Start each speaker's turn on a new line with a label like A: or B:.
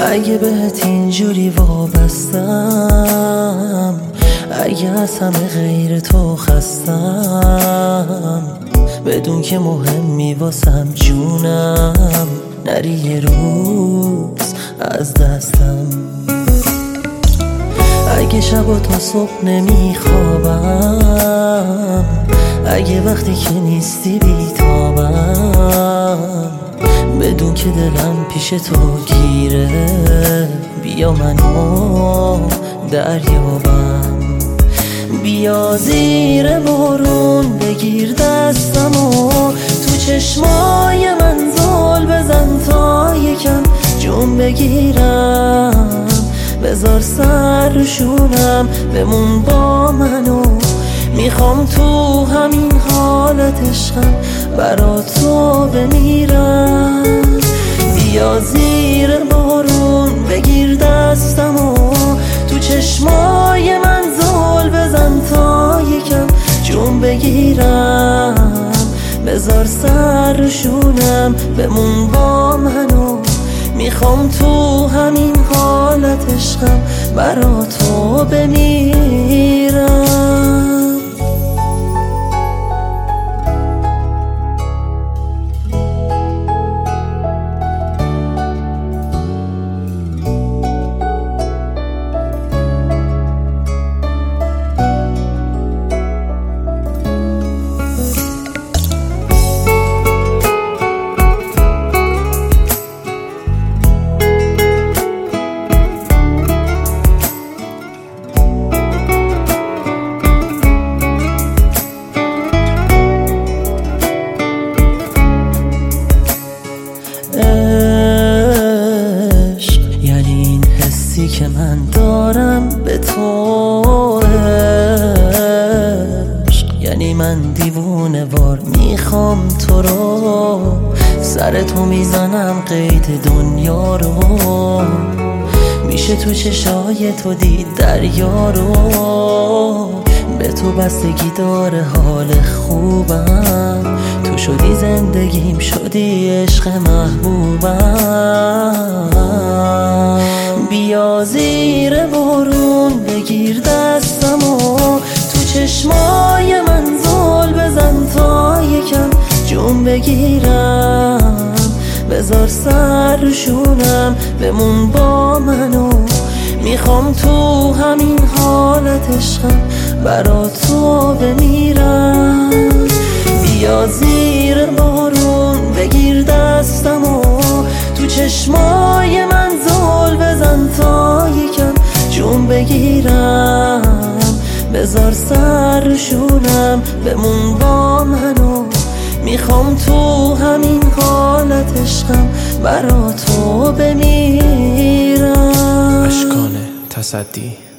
A: اگه بهت اینجوری وابستم، اگه از همه غیر تو خستم، بدون که مهمی واسم جونم، نری یه روز از دستم. اگه شب و تا صبح نمیخوابم، اگه وقتی که نیستی بیتابم، بدون که دلم پیش تو گیره، بیا منو دریابم. بیا زیر بارون بگیر دستمو، تو چشمای من زل بزن تا یکم جون بگیرم. بذار سر روشونم بمون با منو، میخوام تو همین حالت عشقم برا تو بمیرم. بیا زیر بارون بگیر دستمو، تو چشمای من زل بزن تا یکم جون بگیرم. بذار سر روشونم بمون با منو، میخوام تو همین حالت عشقم برا تو بمیرم. عشق یعنی این حسی که من دارم به تو، عشق یعنی من دیوونه وار میخوام تو رو، سر تو میزنم قید دنیا رو، میشه تو چشای تو دید دریا رو. به تو بستگی داره حال خوبم، تو شدی زندگیم شدی عشق محبوبم. بیا زیر بارون بگیر دستمو، تو چشمای من زل بزن تا یکم جون بگیرم. بذار سر روشونم بمون با منو، میخوام تو همین حالت عشقم برا تو بمیرم. بیا زیر بارون بگیر دستمو، تو چشمای من زل بزن تا یکم جون بگیرم. بذار سر روشونم بمون با منو، میخوام تو همین حالت عشقم برا تو بمیرم.
B: اشکان تصدی